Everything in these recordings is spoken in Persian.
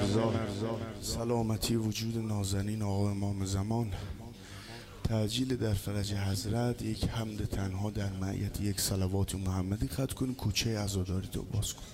سلامتی وجود نازنین آقا امام زمان، تعجیل در فرج حضرت، یک حمد تنها در معیت یک صلوات محمدی ختم کن. کوچه عزاداری تو باز کن.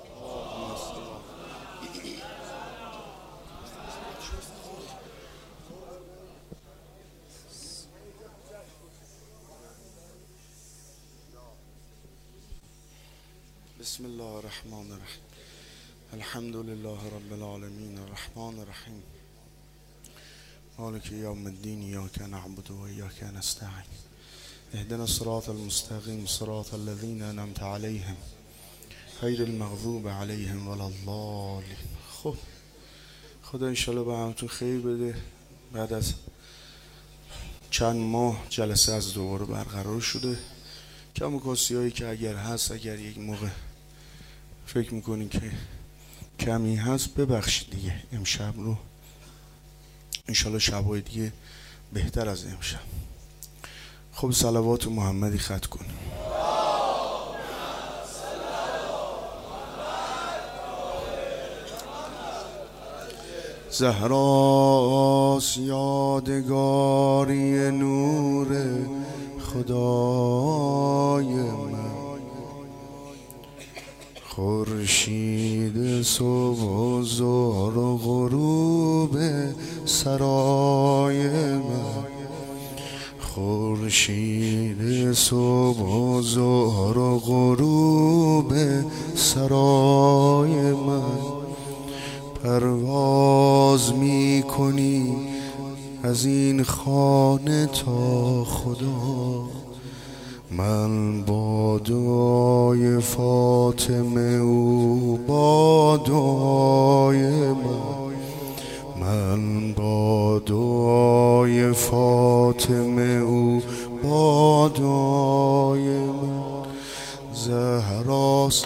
بسم الله الرحمن الرحیم. الحمد لله رب العالمین الرحمن الرحیم مالک یوم الدین ایاک نعبد و ایاک نستعین اهدنا الصراط المستقیم صراط الذین انعمت علیهم غیر المغضوب علیهم ولا الضالین. خب خدا انشالله به همتون خیر بده. بعد از چند ماه جلسه از دوباره برقرار شده. کم و کاسی هایی که اگر هست، اگر یک موقع فکر میکنین که کمی هست ببخشید دیگه. امشب رو انشالله شبای دیگه بهتر از امشب. خب صلوات محمدی ختم کن. زهراست یادگاری نور خدای من، خورشید صبح و ظهر و غروب سرای من، خورشید صبح و ظهر و غروب سرای من. پرواز می کنی از این خانه تا خدا، من با دعای فاطمه او با دعای من با دعای فاطمه او با دعای من. زهراست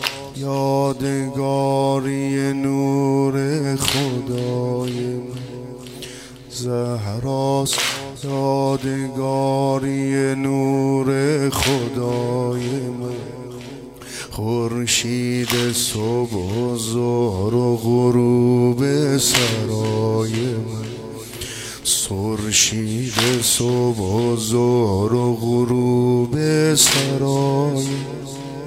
یادگاری نور خدای من، زهراست یادگاری نور خدای من، خورشید صبح و ظهر و غروب سرای من، خورشید صبح و ظهر و غروب سرای من.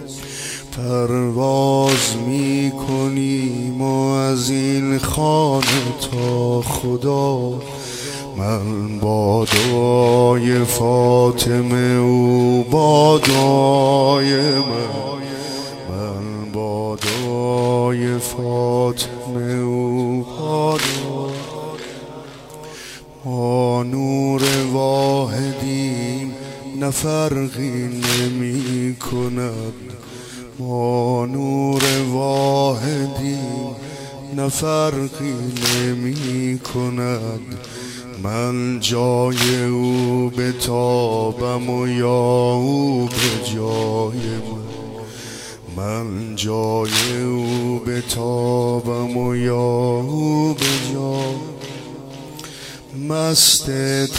پرواز می کنیم از این خانه تا خدا، من با دعای فاطمه او با دعای من با دعای فاطمه او با دعای. ما نور واحدیم نه فرقی نمی کند، ما نور واحدیم نه فرقی نمی کند. من جای او بتابم و یا او به جای من جای او بتابم و یا او به جای. مست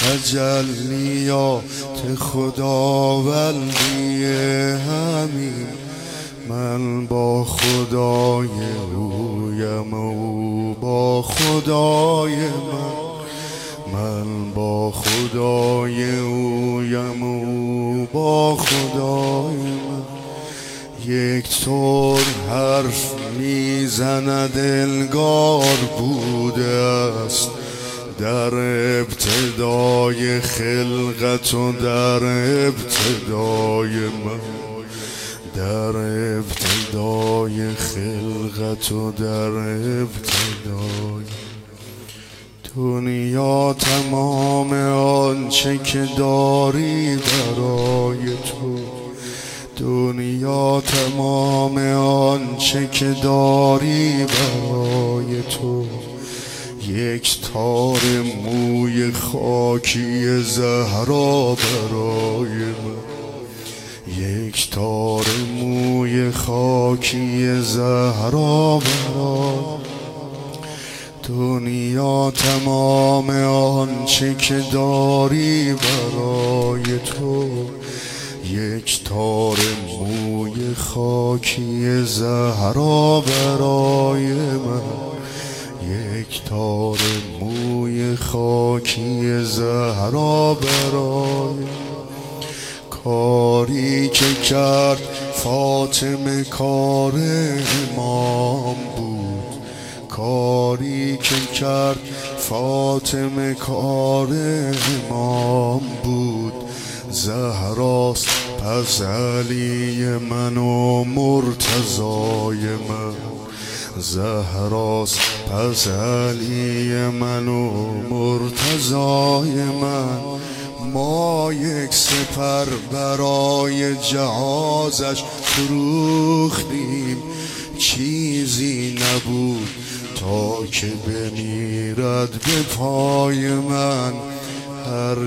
تجلیات خداوندی همین، من با خدای اویم او با خدای من با خدای اویم او با خدای من. یک طور حرف میزند انگار بوده است در ابتدای خلقت و در ابتدای من، در ابتدای خلقت و در ابتدای دنیا. تمام آنچه که داری برای تو، دنیا تمام آنچه که داری برای تو. یک تار موی خاکی زهرا برای من، یک تار موی خاکی زهرا برای. دنیا تمام آنچه که داری برای تو، یک تار موی خاکی زهرا برای من، یک تار موی خاکی زهرا برای کاری که کرد فاطمه کار امام بود، کاری که کرد فاطمه کار امام بود. زهراست پس علی من و مرتضای من، زهراست پس علی من و مرتضای من. ما یک سپر برای جهازش فروختیم، چیزی نبود تا که بمیرد به پای من. هر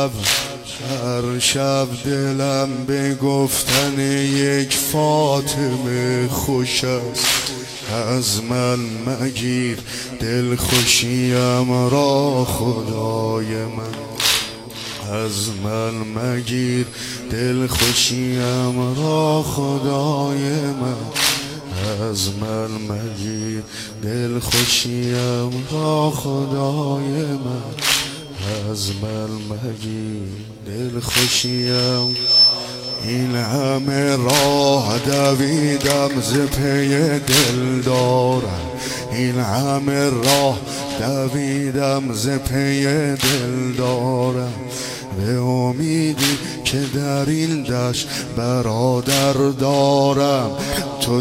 شب دلم به گفتن یک فاطمه خوش است. از من مگیر دلخوشیم را خدای من، از من مگیر دلخوشیم را خدای من، از من مگیر دلخوشیم را خدای من، از من مگیر دلخوشیم. این همه راه دویدم ز پی دل دارم، این همه راه دویدم ز پی دل دارم. به امیدی که در این دشت برادر دارم. تو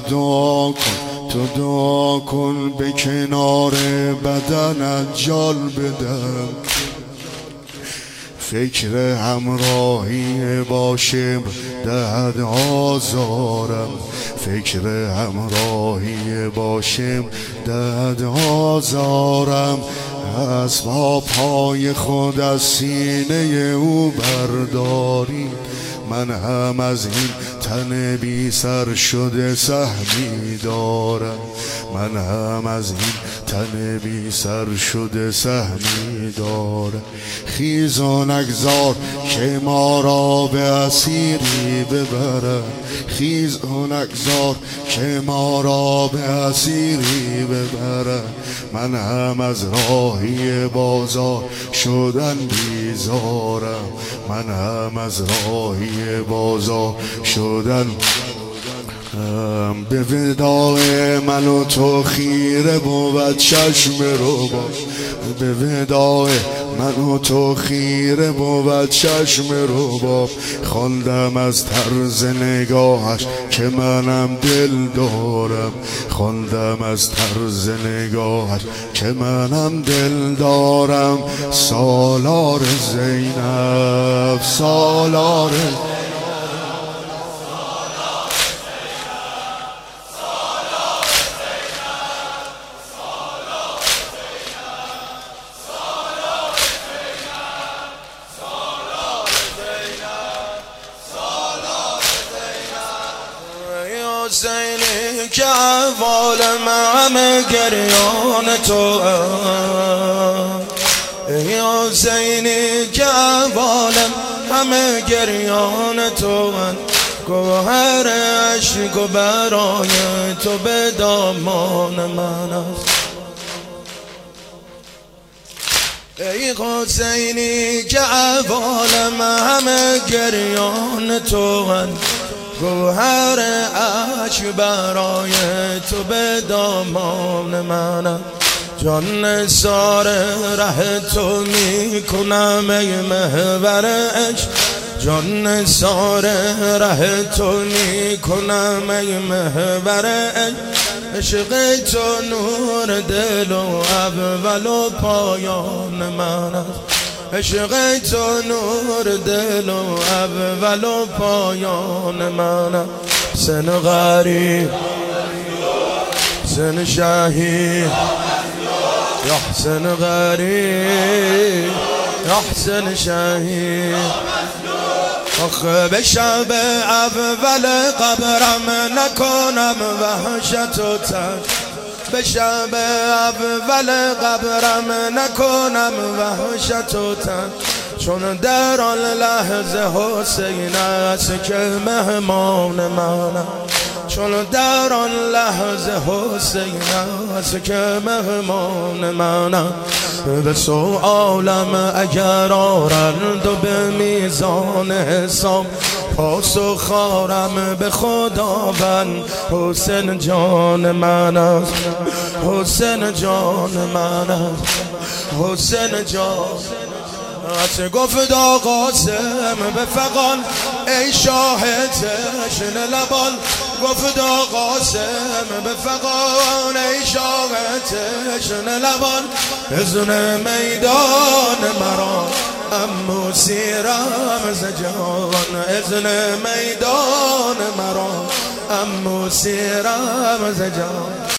دعا کن به کنار بدنت جال بدم. فکر همراهی باشم دهد آزارم، فکر همراهی باشم دهد آزارم. از با پای خود از سینه او برداری، من هم از این تن بی سر شده سهمی دارم، من هم از این تن بی سر شده سهمی دارم. خیز و نگذار که ما را به اسیری ببرد، خیز و نگذار که ما را به اسیری ببرد. من هم از راهی بازار شدن بیزارم، من هم از راهی بازار شدن. به وداع من و تو خیره بود چشم رو باش، به وداع من و تو خیره بود چشم رو با. خواندم از طرز نگاهش که منم دل دارم، خواندم از طرز نگاهش که منم دل دارم. سالار زینب، سالار حسینی که عوالم همه گریان تو، ای حسینی که عوالم همه گریان تو، گوهر عشق و برای تو به دامان من است. ای حسینی که عوالم همه گریان تو، گوهر عشق برای تو به دامان من. جان نثار ره تو می کنم ای محور عشق، جان نثار ره تو می کنم ای محور عشق. عشق تو نور دل و اول و پایان من است، عشق تو نور دل و اول و پایان من. حسین غریب، حسین شهید، یا حسین غریب، یا حسین شهید. آخه به شب اول قبرم نکنم وحشت و ترس، به شب اول قبرم نکنم وحشت و ترس. چون در آن لحظه حسین است که مهمان منم، چون در آن لحظه حسین است که مهمان منم. به سؤالم اگر آرند و به میزان حساب پاسخ خارم به خداوند. حسین جان من است، حسین جان من است، حسین جان. چه گفت قاسم به فغان ای شاه تشنه لبان. گفت قاسم به فغان ای شاه تشنه لبان. بزن میدان مرا امو سیرم زجان. اذن میدان مرا امو سیرم زجان.